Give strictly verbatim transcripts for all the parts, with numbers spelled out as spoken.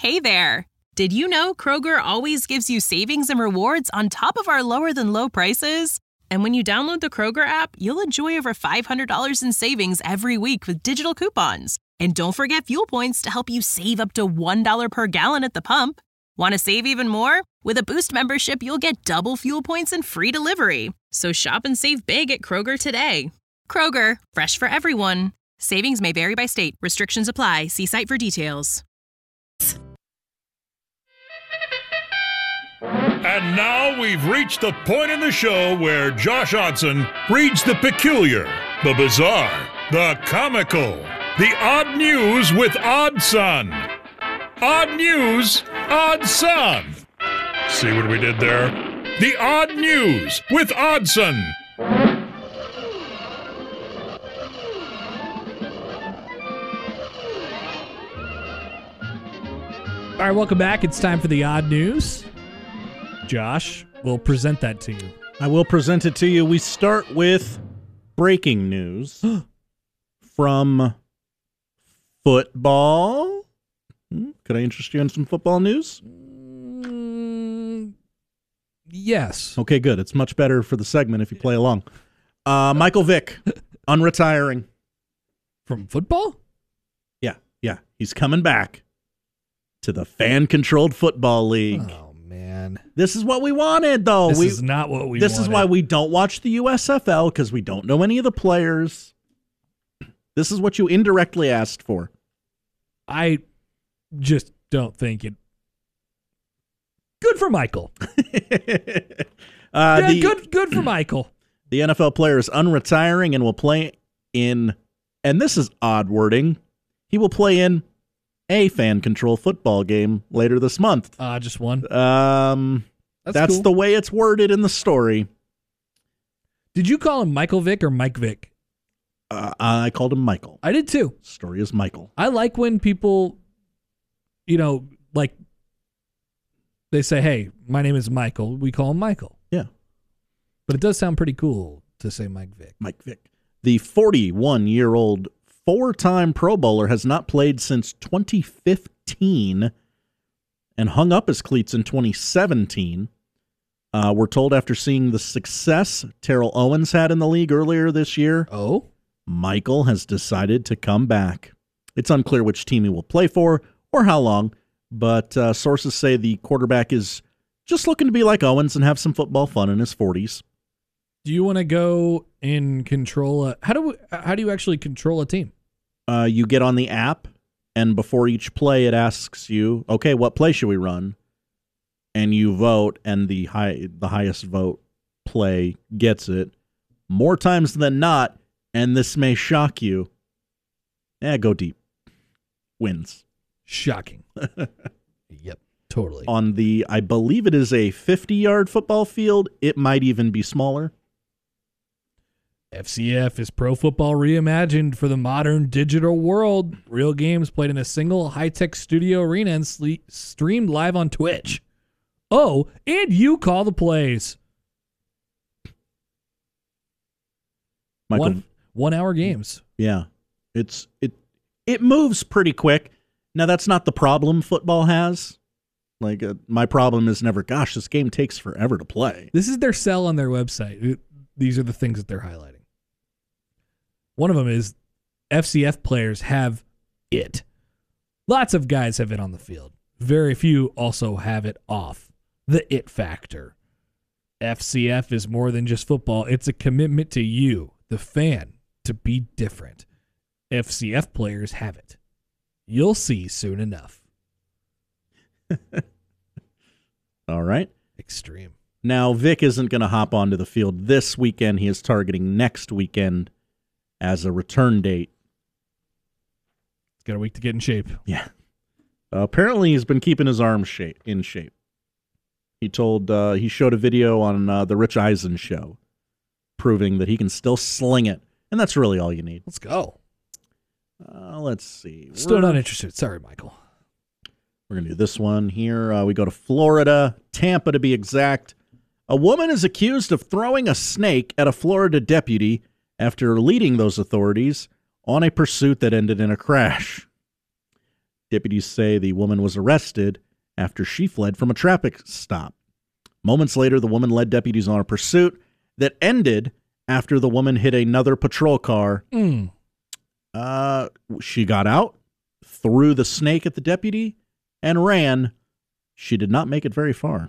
Hey there! Did you know Kroger always gives you savings and rewards on top of our lower-than-low prices? And when you download the Kroger app, you'll enjoy over five hundred dollars in savings every week with digital coupons. And don't forget fuel points to help you save up to one dollar per gallon at the pump. Want to save even more? With a Boost membership, you'll get double fuel points and free delivery. So shop and save big at Kroger today. Kroger, fresh for everyone. Savings may vary by state. Restrictions apply. See site for details. And now we've reached the point in the show where Josh Odson reads the peculiar, the bizarre, the comical, the odd news with Oddson. Odd news, Oddson. See what we did there? The odd news with Oddson. All right, welcome back. It's time for the odd news. Josh will present that to you. I will present it to you. We start with breaking news from football. Could I interest you in some football news? Mm, yes. Okay, good. It's much better for the segment if you play along. Uh, Michael Vick, unretiring. From football? Yeah, yeah. He's coming back to the fan-controlled football league. Oh, man. This is what we wanted, though. This we, is not what we This wanted. is why we don't watch the U S F L, because we don't know any of the players. This is what you indirectly asked for. I just don't think it. Good for Michael. uh, yeah, the, good, good for Michael. The N F L player is unretiring and will play in, and this is odd wording, he will play in a fan-controlled football game later this month. Uh, just one? Um, That's, that's cool. the way it's worded in the story. Did you call him Michael Vick or Mike Vick? Uh, I called him Michael. I did too. Story is Michael. I like when people, you know, like they say, hey, my name is Michael. We call him Michael. Yeah. But it does sound pretty cool to say Mike Vick. Mike Vick. The forty-one-year-old four-time Pro Bowler has not played since twenty fifteen and hung up his cleats in twenty seventeen. Uh, we're told after seeing the success Terrell Owens had in the league earlier this year, Oh? Michael has decided to come back. It's unclear which team he will play for or how long, but uh, sources say the quarterback is just looking to be like Owens and have some football fun in his forties. Do you want to go and control a... How do, we, how do you actually control a team? Uh, you get on the app, and before each play, it asks you, okay, what play should we run? And you vote, and the high, the highest vote play gets it. More times than not, and this may shock you, eh, go deep. Wins. Shocking. Yep, totally. On the, I believe it is a fifty-yard football field. It might even be smaller. F C F is pro football reimagined for the modern digital world. Real games played in a single high-tech studio arena and sle- streamed live on Twitch. Oh, and you call the plays. Michael, One, one-hour games. yeah, it's it it moves pretty quick. Now that's not the problem football has. Like uh, my problem is never, gosh, this game takes forever to play. This is their sell on their website. These are the things that they're highlighting. One of them is F C F players have it. Lots of guys have it on the field. Very few also have it off. The it factor. F C F is more than just football. It's a commitment to you, the fan, to be different. F C F players have it. You'll see soon enough. All right. Extreme. Now, Vic isn't going to hop onto the field this weekend. He is targeting next weekend as a return date. It's got a week to get in shape. Yeah. Uh, apparently, he's been keeping his arms shape, in shape. He told uh, he showed a video on uh, the Rich Eisen show, proving that he can still sling it, and that's really all you need. Let's go. Uh, let's see. Still We're, not interested. Sorry, Michael. we're gonna do this one here. Uh, we go to Florida, Tampa to be exact. A woman is accused of throwing a snake at a Florida deputy after leading those authorities on a pursuit that ended in a crash. Deputies say the woman was arrested after she fled from a traffic stop. Moments later, the woman led deputies on a pursuit that ended after the woman hit another patrol car. Mm. Uh, she got out, threw the snake at the deputy, and ran. She did not make it very far.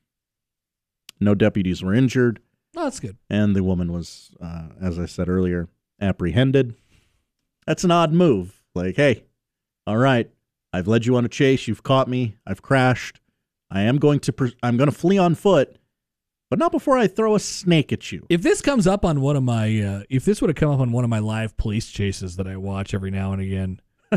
No deputies were injured. Oh, that's good. And the woman was, uh, as I said earlier, apprehended. That's an odd move. Like, hey, all right, I've led you on a chase. You've caught me. I've crashed. I am going to. Pre- I'm going to flee on foot, but not before I throw a snake at you. If this comes up on one of my, uh, if this would have come up on one of my live police chases that I watch every now and again.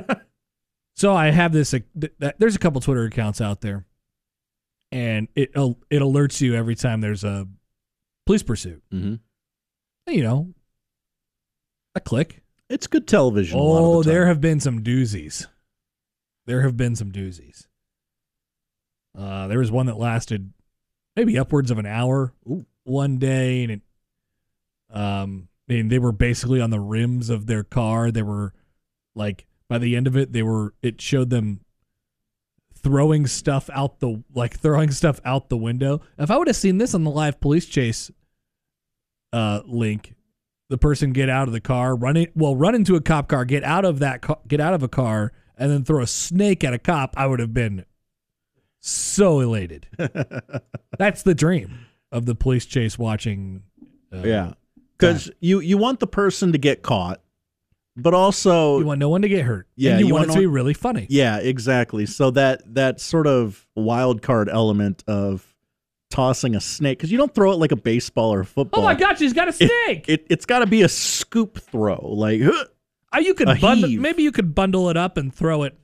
So I have this. Uh, th- th- there's a couple Twitter accounts out there, and it al- it alerts you every time there's a police pursuit. Mm-hmm. You know, a click. It's good television. a lot Oh, of the time. there have been some doozies. There have been some doozies. Uh, there was one that lasted maybe upwards of an hour Ooh. one day, and it, um, I mean, they were basically on the rims of their car. They were like, by the end of it, they were. It showed them throwing stuff out the like throwing stuff out the window. If I would have seen this on the live police chase uh, link, the person get out of the car, run it, well, run into a cop car, get out of that, car, get out of a car, and then throw a snake at a cop, I would have been so elated. That's the dream of the police chase watching. Uh, yeah, because you you want the person to get caught, but also you want no one to get hurt. Yeah, and you, you want, want it to no- be really funny. yeah, exactly. So that that sort of wild card element of tossing a snake, because you don't throw it like a baseball or a football. Oh my gosh, he's got a snake! It, it, it's got to be a scoop throw, like. Huh. Uh, you could A bundle, heave. maybe you could bundle it up and throw it.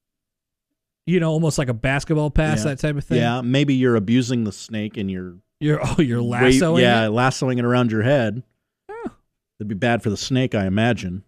You know, almost like a basketball pass, Yeah. that type of thing. Yeah, maybe you're abusing the snake and you're You're oh, you're wa- lassoing. yeah, it? lassoing it around your head. Oh. It'd be bad for the snake, I imagine.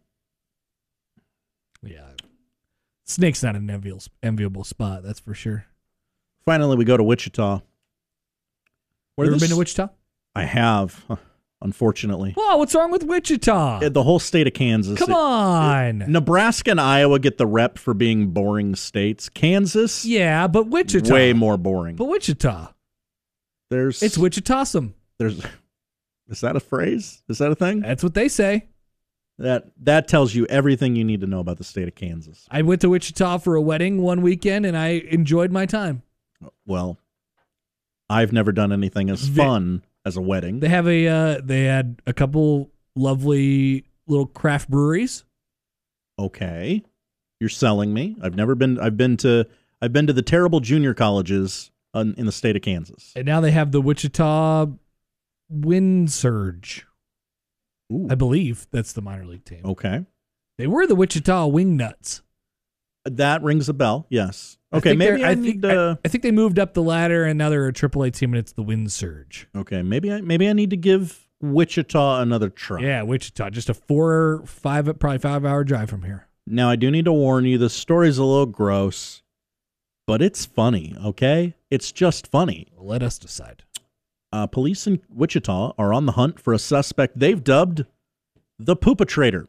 Yeah. Snake's not an enviable, enviable spot, that's for sure. Finally, we go to Wichita. You ever this- been to Wichita? I have, huh, unfortunately. Whoa, what's wrong with Wichita? Uh, The whole state of Kansas. Come It- on. Nebraska and Iowa get the rep for being boring states. Kansas, Yeah, but Wichita. way more boring. But Wichita. There's It's Wichitawesome. there's is that a phrase? Is that a thing? That's what they say. That that tells you everything you need to know about the state of Kansas. I went to Wichita for a wedding one weekend, and I enjoyed my time. Well, I've never done anything as Ve- fun as a wedding. They have a. Uh, they had a couple lovely little craft breweries. Okay, you're selling me. I've never been. I've been to. I've been to the terrible junior colleges in, in the state of Kansas. And now they have the Wichita Wind Surge. Ooh. I believe that's the minor league team. Okay, They were the Wichita Wingnuts. that rings a bell. Yes. I Okay, think maybe they're- I, I need think, to. I, I think they moved up the ladder, and now they're a triple A team, and it's the Wind Surge. Okay, maybe I maybe I need to give Wichita another try. Yeah, Wichita, just a four, five, probably five hour drive from here. Now I do need to warn you. The story's a little gross, but it's funny. Okay, it's just funny. Let us decide. Uh, police in Wichita are on the hunt for a suspect they've dubbed the Poopatrator,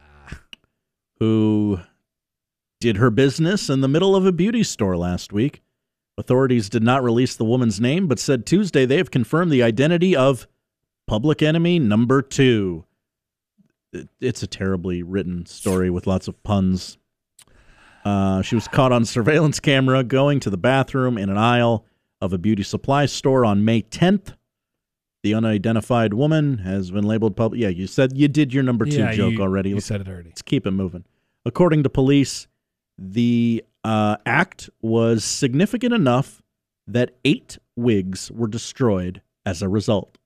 who did her business in the middle of a beauty store last week. Authorities did not release the woman's name, but said Tuesday they have confirmed the identity of public enemy number two. It- It's a terribly written story with lots of puns. Uh, she was caught on surveillance camera going to the bathroom in an aisle of a beauty supply store on May tenth. The unidentified woman has been labeled public. Yeah, you said you did your number two Yeah, joke you- already. You Let's, said it already. let's keep it moving. According to police, the uh, act was significant enough that eight wigs were destroyed as a result.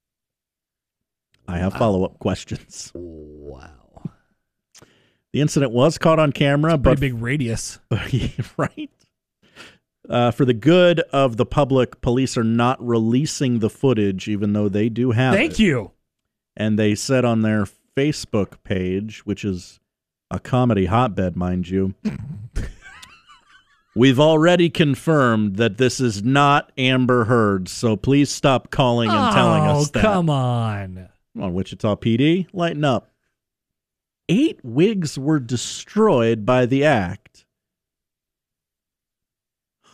I have Wow. follow-up questions. Wow. The incident was caught on camera, Pretty but big radius. right? Uh, for the good of the public, police are not releasing the footage, even though they do have Thank it. you. And they said on their Facebook page, which is a comedy hotbed, mind you, we've already confirmed that this is not Amber Heard, so please stop calling and telling Oh, us that. come on. Come on, Wichita P D, lighten up. Eight wigs were destroyed by the act.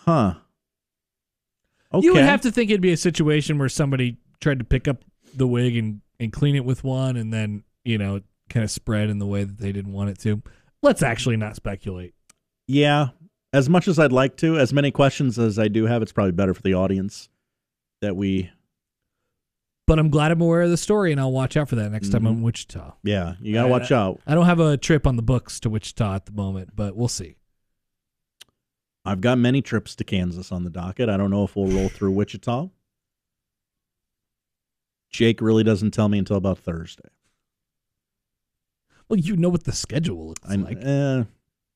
Huh. Okay. You would have to think it'd be a situation where somebody tried to pick up the wig and, and clean it with one, and then, you know, kind of spread in the way that they didn't want it to. Let's actually not speculate. Yeah. As much as I'd like to, as many questions as I do have, it's probably better for the audience that we... But I'm glad I'm aware of the story, and I'll watch out for that next mm-hmm. time I'm in Wichita. Yeah, you got to I, watch out. I don't have a trip on the books to Wichita at the moment, but we'll see. I've got many trips to Kansas on the docket. I don't know if we'll roll through Wichita. Jake really doesn't tell me until about Thursday. Well, you know what the schedule looks I, like. Eh,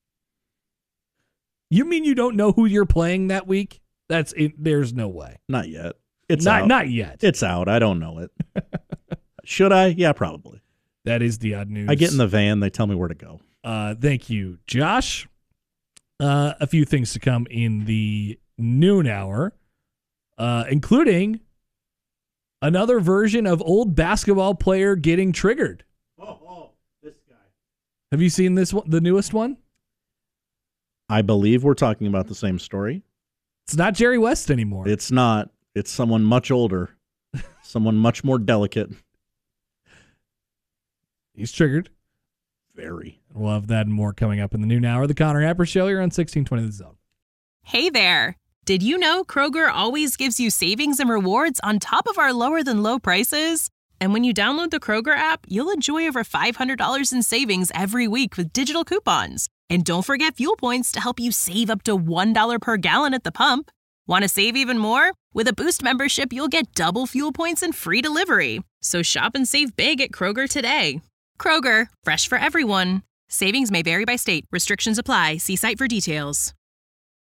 You mean you don't know who you're playing that week? That's it. There's no way. not yet. It's not out. not yet. It's out. I don't know it. Should I? Yeah, probably. That is the odd news. I get in the van. They tell me where to go. Uh, thank you, Josh. Uh, a few things to come in the noon hour, uh, including another version of old basketball player getting triggered. Oh, oh, this guy. Have you seen this one, the newest one? I believe we're talking about the same story. It's not Jerry West anymore. It's not. It's someone much older, someone much more delicate. He's triggered. Very. We'll have that and more coming up in the noon hour. The Connor Happer Show here on sixteen twenty The Zone. Hey there. Did you know Kroger always gives you savings and rewards on top of our lower than low prices? And when you download the Kroger app, you'll enjoy over five hundred dollars in savings every week with digital coupons. And don't forget fuel points to help you save up to one dollar per gallon at the pump. Want to save even more? With a Boost membership, you'll get double fuel points and free delivery. So shop and save big at Kroger today. Kroger, fresh for everyone. Savings may vary by state. Restrictions apply. See site for details.